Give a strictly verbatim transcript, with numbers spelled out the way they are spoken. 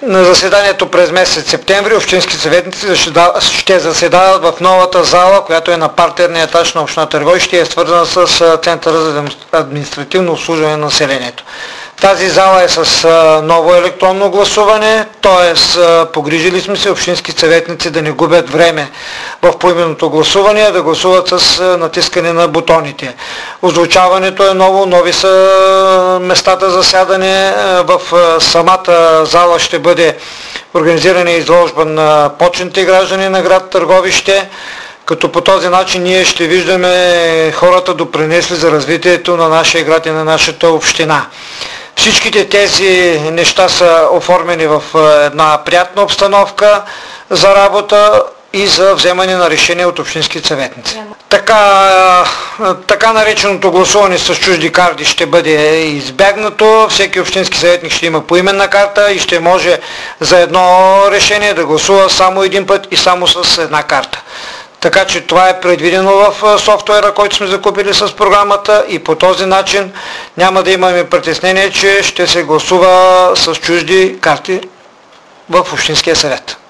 На заседанието през месец септември общински съветници ще заседават в новата зала, която е на партерния етаж на община Търговище и е свързана с Центъра за административно обслужване на населението. Тази зала е с ново електронно гласуване, т.е. погрижили сме се общински съветници да не губят време в поименното гласуване, а да гласуват с натискане на бутоните. Озвучаването е ново, нови са местата за сядане. В самата зала ще бъде организирана изложба на почетните граждани на град Търговище, като по този начин ние ще виждаме хората допринесли за развитието на нашия град и на нашата община. Всичките тези неща са оформени в една приятна обстановка за работа и за вземане на решение от общински съветници. Така, така нареченото гласуване с чужди карти ще бъде избягнато. Всеки общински съветник ще има поименна карта и ще може за едно решение да гласува само един път и само с една карта. Така че това е предвидено в софтуера, който сме закупили с програмата и по този начин няма да имаме притеснение, че ще се гласува с чужди карти в Общинския съвет.